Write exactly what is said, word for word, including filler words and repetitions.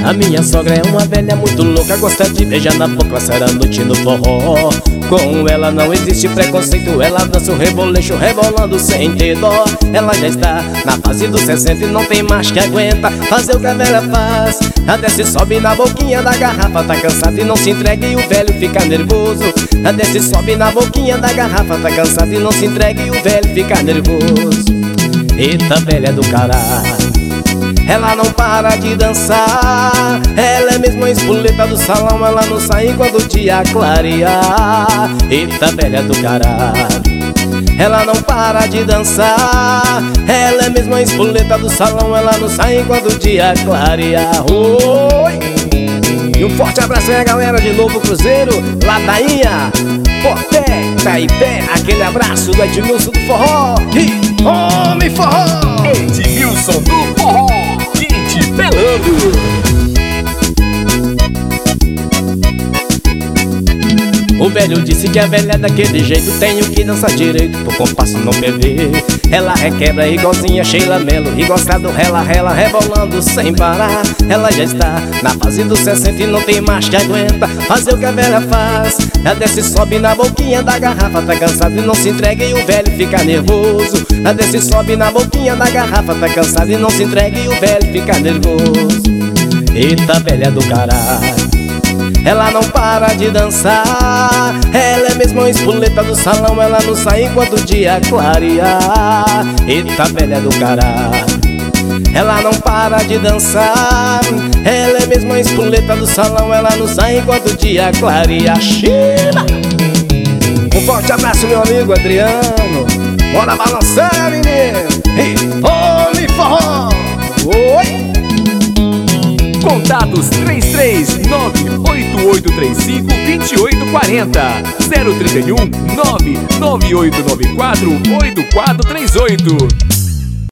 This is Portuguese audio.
A minha sogra é uma velha muito louca, gosta de beijar na boca, passar a noite no forró. Com ela não existe preconceito, ela dança o reboleixo, rebolando sem ter dó. Ela já está na fase dos sessenta e não tem mais que aguenta fazer o que a velha faz. A desce sobe na boquinha da garrafa, tá cansada e não se entrega e o velho fica nervoso. A desce sobe na boquinha da garrafa, tá cansada e não se entrega e o velho fica nervoso. Eita velha do caralho, ela não para de dançar. Ela é mesmo a espoleta do salão, ela não sai quando o dia clarear. Eita velha do caralho, ela não para de dançar. Ela é mesmo a espoleta do salão, ela não sai quando o dia clarear. Oi! E um forte abraço aí, galera de Novo Cruzeiro, Ladainha, Porté, Taipé. Aquele abraço do Edmilson do Forró. E Homem Forró! Edmilson do Forró, gente pelando. O velho disse que a velha é daquele jeito, tenho que dançar direito pro compasso não perder. Ela requebra igualzinha Sheila Mello e gosta do rela, rela, rebolando sem parar. Ela já está na fase dos sessenta e não tem mais que aguenta fazer o que a velha faz. Ela desce e sobe na boquinha da garrafa, tá cansada e não se entrega e o velho fica nervoso. Ela desce e sobe na boquinha da garrafa, tá cansada e não se entrega e o velho fica nervoso. Eita velha do caralho, ela não para de dançar. Ela é mesmo a espoleta do salão, ela não sai enquanto o dia clarear. Eita velha do caralho, ela não para de dançar. Ela é mesmo a espoleta do salão, ela não sai enquanto o dia clarear. China! Um forte abraço, meu amigo Adriano. Bora balançar, menino. E Homem Forró. Oi! Contatos três três nove oito oito três cinco dois oito quatro zero, zero trinta e um nove nove oito nove quatro oito quatro três oito.